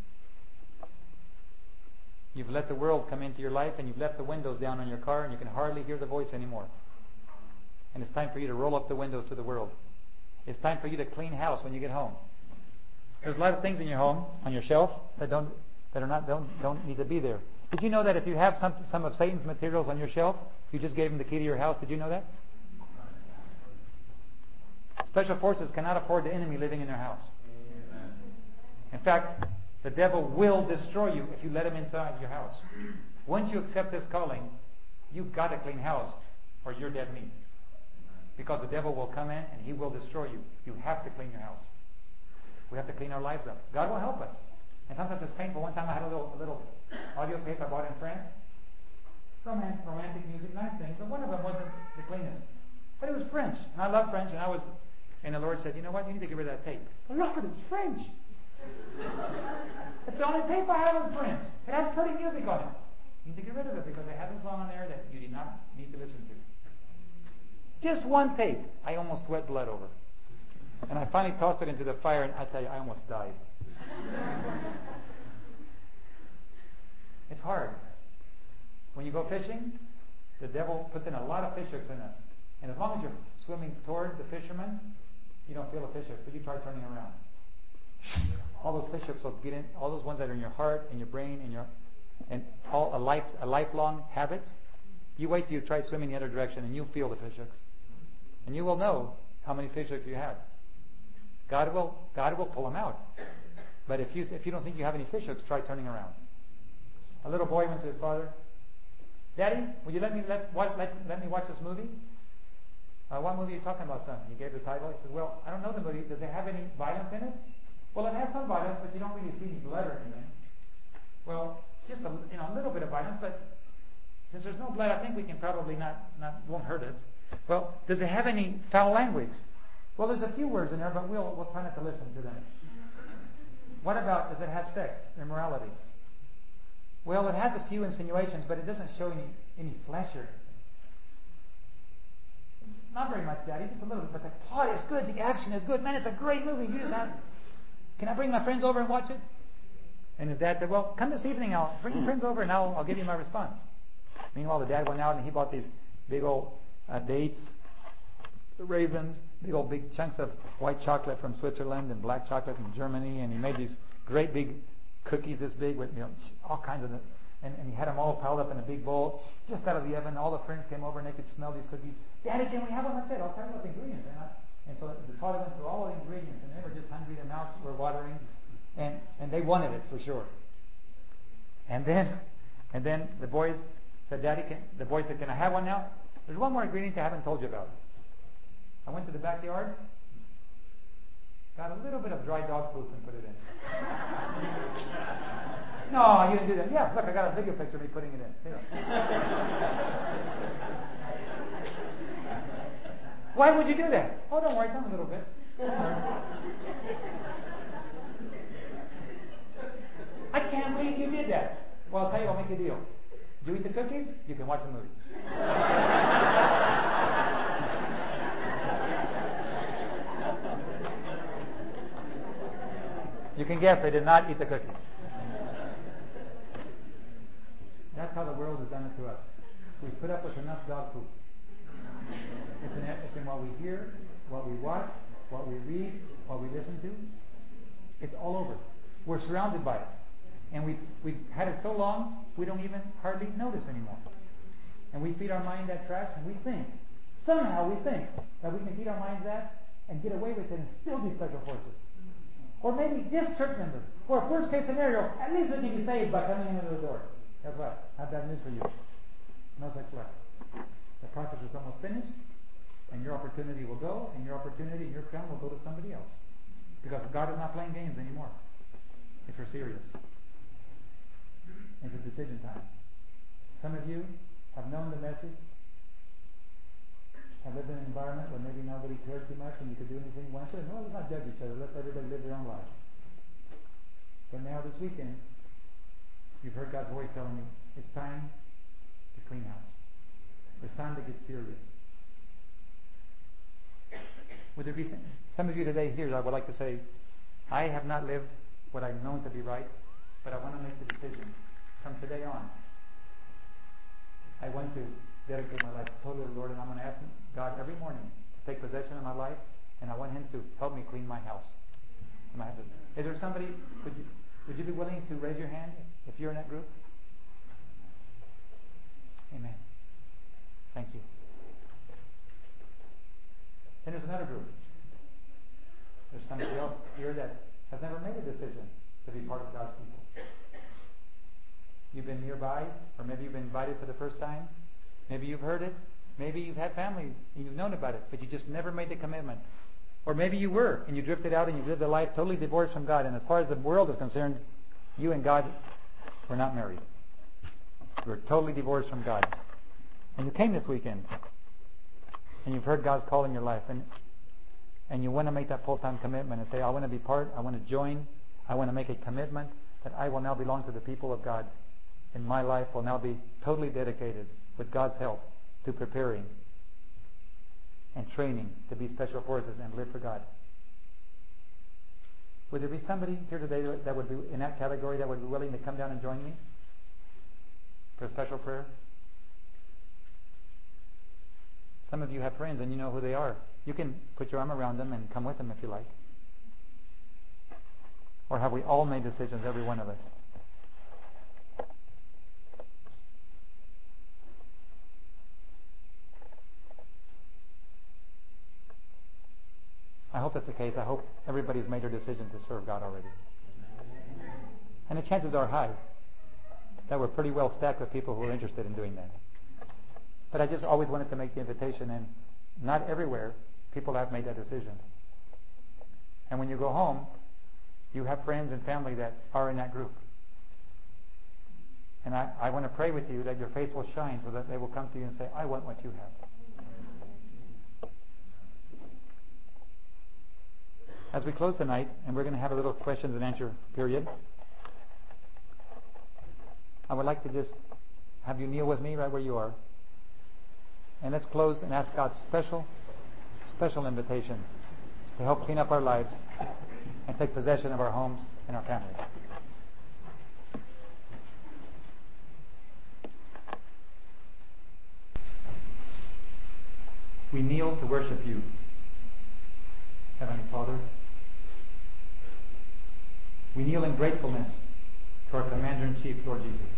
You've let the world come into your life, and you've left the windows down on your car, and you can hardly hear the voice anymore. And it's time for you to roll up the windows to the world. It's time for you to clean house when you get home. There's a lot of things in your home, on your shelf, that don't that are not don't don't need to be there. Did you know that if you have some some of Satan's materials on your shelf, you just gave him the key to your house? Did you know that? Special forces cannot afford the enemy living in their house. In fact, the devil will destroy you if you let him inside your house. Once you accept this calling, you've got to clean house or you're dead meat. Because the devil will come in and he will destroy you. You have to clean your house. We have to clean our lives up. God will help us. And sometimes it's painful. One time I had a little, a little audio tape I bought in France. Romantic, romantic music, nice things, but one of them wasn't the cleanest. But it was French, and I love French, and I was, and the Lord said, you know what, you need to get rid of that tape. But Lord, it's French. It's the only tape I have in French. It has pretty music on it. You need to get rid of it because it has a song on there that you do not need to listen to. Just one tape. I almost sweat blood over. And I finally tossed it into the fire, and I tell you, I almost died. It's hard. When you go fishing, the devil puts in a lot of fish hooks in us. And as long as you're swimming toward the fisherman, You don't feel the fish hooks, but you try turning around. All those fish hooks will get in, all those ones that are in your heart and your brain and your and all a life a lifelong habit. You wait till you try swimming the other direction and you'll feel the fish hooks. And you will know how many fish hooks you have. God will God will pull them out. But if you if you don't think you have any fish hooks, try turning around. A little boy went to his father. Daddy, will you let me let what, let, let me watch this movie? Uh, what movie are you talking about, son? He gave the title. He said, well, I don't know the movie. Does it have any violence in it? Well, it has some violence, but you don't really see any blood or anything. Well, just a, you know, a little bit of violence, but since there's no blood, I think we can probably not, not won't hurt us. Well, does it have any foul language? Well, there's a few words in there, but we'll we'll try not to listen to them. What about, does it have sex, immorality? Well, it has a few insinuations, but it doesn't show any, any flesh or not very much, Daddy, just a little bit. But the plot is good, the action is good. Man, it's a great movie. You just have. Can I bring my friends over and watch it? And his dad said, well, come this evening. I'll bring your friends over and I'll, I'll give you my response. Meanwhile, the dad went out and he bought these big old uh, dates, raisins, big old big chunks of white chocolate from Switzerland and black chocolate from Germany, and he made these great big cookies this big with, you know, all kinds of, the, and, and he had them all piled up in a big bowl just out of the oven. All the friends came over and they could smell these cookies. Daddy, can we have them? I said, I'll tell you what the ingredients are. And so the father went through all the ingredients, and they were just hungry. Their mouths were watering, and and they wanted it for sure. And then, and then the boys said, Daddy, can, the boy said, can I have one now? There's one more ingredient I haven't told you about. I went to the backyard, got a little bit of dry dog poop and put it in. No, you didn't do that. Yeah, look, I got a video picture of me putting it in. Why would you do that? Oh, don't worry, it's only a little bit. I can't believe you did that. Well, I'll tell you, I'll make a deal. You eat the cookies, you can watch a movie. You can guess I did not eat the cookies. That's how the world has done it to us. We put up with enough dog poop. It's in, it's in what we hear, what we watch, what we read, what we listen to. It's all over. We're surrounded by it. And we've, we've had it so long, we don't even hardly notice anymore. And we feed our mind that trash, and we think, somehow we think, that we can feed our minds that and get away with it and still be special forces. Or maybe just church members. Or worst case scenario, at least we can be saved by coming into the door. Guess what? I have bad news for you. No such luck. The process is almost finished, and your opportunity will go, and your opportunity and your crown will go to somebody else. Because God is not playing games anymore. It's for serious. It's a decision time. Some of you have known the message, have lived in an environment where maybe nobody cared too much and you could do anything you wanted to. No, let's not judge each other. Let everybody live their own life. But now this weekend, you've heard God's voice telling you, it's time to clean house. It's time to get serious. Would there be th- some of you today here, I would like to say, I have not lived what I've known to be right, but I want to make the decision. From today on, I want to dedicate my life totally to the Lord, and I'm going to ask God every morning to take possession of my life, and I want Him to help me clean my house. My husband. Is there somebody, would you, would you be willing to raise your hand if you're in that group? Amen. Thank you. Then there's another group. There's somebody else here that has never made a decision to be part of God's people. You've been nearby, or maybe you've been invited for the first time. Maybe you've heard it. Maybe you've had family and you've known about it, but you just never made the commitment. Or maybe you were, and you drifted out and you lived a life totally divorced from God. And as far as the world is concerned, you and God were not married. You were totally divorced from God. And you came this weekend, and you've heard God's call in your life, and and you want to make that full-time commitment and say, I want to be part, I want to join, I want to make a commitment that I will now belong to the people of God. And my life will now be totally dedicated, with God's help, to preparing and training to be special forces and live for God. Would there be somebody here today that would be in that category that would be willing to come down and join me for a special prayer? Some of you have friends and you know who they are. You can put your arm around them and come with them if you like. Or have we all made decisions, every one of us? I hope that's the case. I hope everybody's made their decision to serve God already. And the chances are high that we're pretty well stacked with people who are interested in doing that. But I just always wanted to make the invitation, and not everywhere people have made that decision. And when you go home, you have friends and family that are in that group. And I, I want to pray with you that your faith will shine so that they will come to you and say, I want what you have. As we close tonight, and we're going to have a little questions and answer period, I would like to just have you kneel with me right where you are. And let's close and ask God's special, special invitation to help clean up our lives and take possession of our homes and our families. We kneel to worship you, Heavenly Father. We kneel in gratefulness to our Commander-in-Chief, Lord Jesus,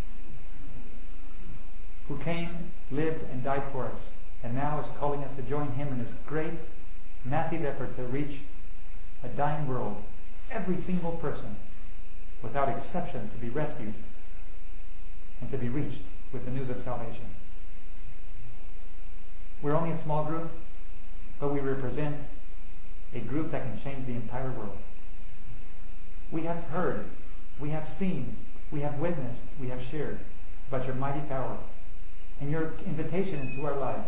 who came, lived, and died for us, and now is calling us to join Him in this great, massive effort to reach a dying world, every single person, without exception, to be rescued and to be reached with the news of salvation. We're only a small group, but we represent a group that can change the entire world. We have heard, we have seen, we have witnessed, we have shared about your mighty power and your invitation into our lives.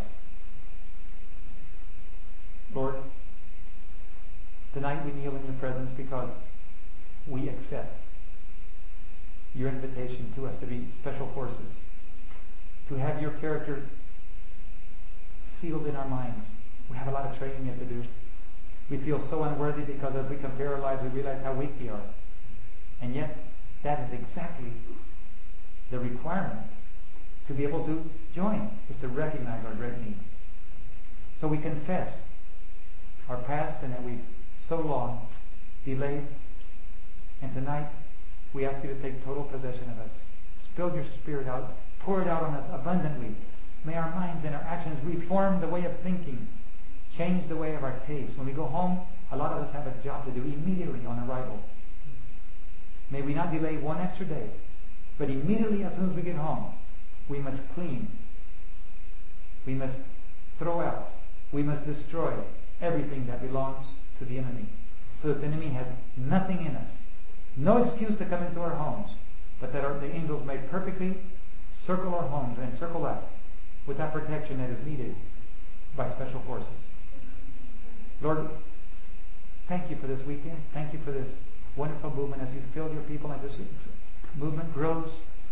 Lord, tonight we kneel in your presence because we accept your invitation to us to be special forces, to have your character sealed in our minds. We have a lot of training yet to do. We feel so unworthy because as we compare our lives, we realize how weak we are. And yet, that is exactly the requirement to be able to join, is to recognize our great need. So we confess our past and that we've so long delayed. And tonight, we ask you to take total possession of us. Spill your Spirit out. Pour it out on us abundantly. May our minds and our actions reform the way of thinking. Change the way of our taste. When we go home, a lot of us have a job to do immediately on arrival. May we not delay one extra day, but immediately as soon as we get home, we must clean. We must throw out. We must destroy everything that belongs to the enemy, so that the enemy has nothing in us. No excuse to come into our homes, but that our, the angels may perfectly circle our homes and circle us with that protection that is needed by special forces. Lord, thank you for this weekend. Thank you for this wonderful movement as you fill your people and this movement grows.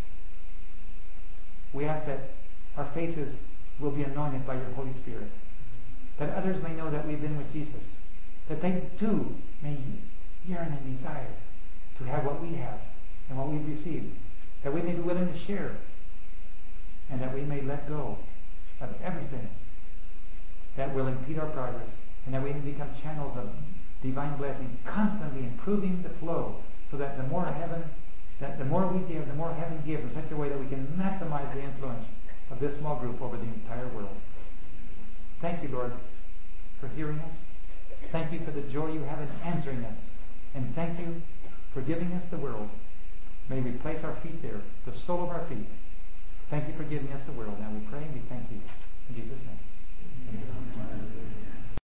We ask that our faces will be anointed by your Holy Spirit, that others may know that we've been with Jesus, that they too may yearn and desire to have what we have and what we've received, that we may be willing to share, and that we may let go of everything that will impede our progress, and that we may become channels of divine blessing, constantly improving the flow, so that the more heaven, that the more we give, the more heaven gives in such a way that we can maximize the influence of this small group over the entire world. Thank you, Lord, for hearing us. Thank you for the joy you have in answering us. And thank you for giving us the world. May we place our feet there, the sole of our feet. Thank you for giving us the world. Now we pray and we thank